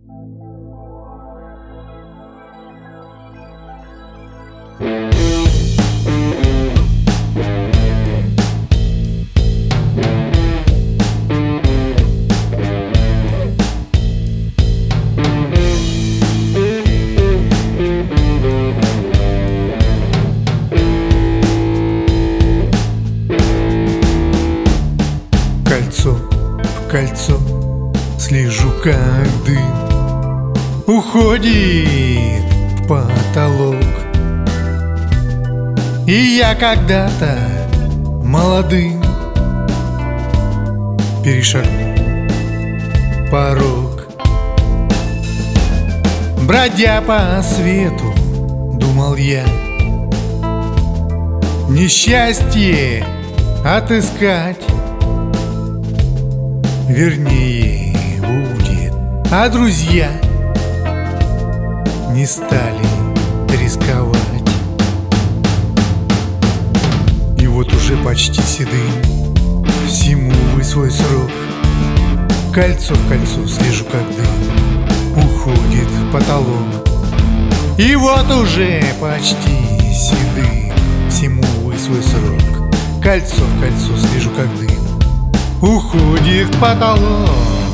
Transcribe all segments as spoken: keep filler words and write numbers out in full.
Кольцо в кольцо слежу, как дым уходит в потолок. И я когда-то молодым перешагнул порог. Бродя по свету, думал я, несчастье отыскать вернее будет. А друзья не стали рисковать. И вот уже почти седым, всему вы свой срок. Кольцо в кольцо слежу, как дым уходит в потолок. И вот уже почти седым, всему вы свой срок. Кольцо в кольцо слежу, как дым уходит в потолок.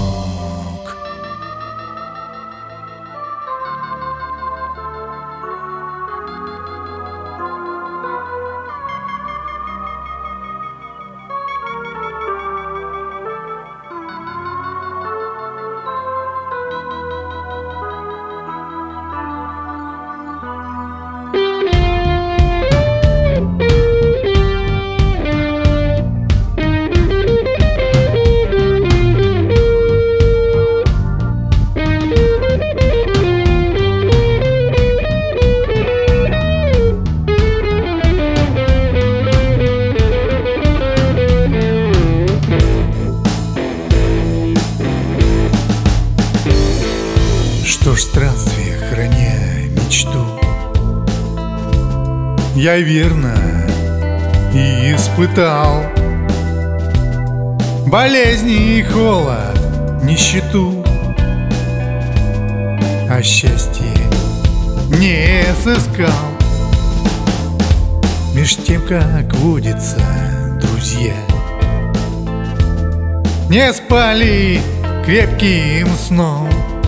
Что ж, в странстве, храня мечту, я верно и испытал болезни и холод, нищету, а счастье не сыскал. Меж тем, как водится, друзья не спали крепким сном.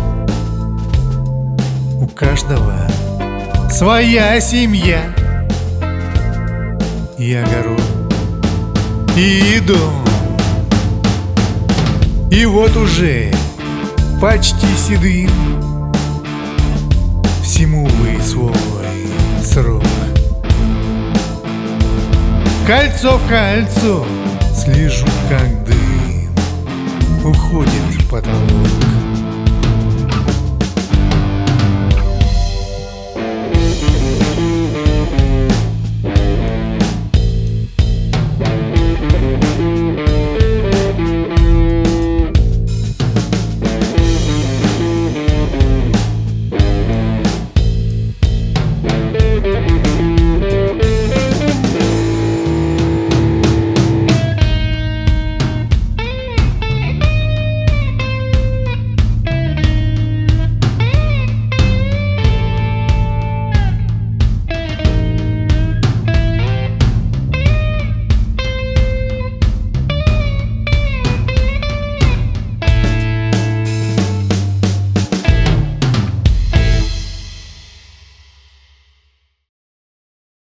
У каждого своя семья, и огород, и дом. И вот уже почти седым, всему вы свой срок. Кольцо в кольцо слежу, как дым уходит в потолок.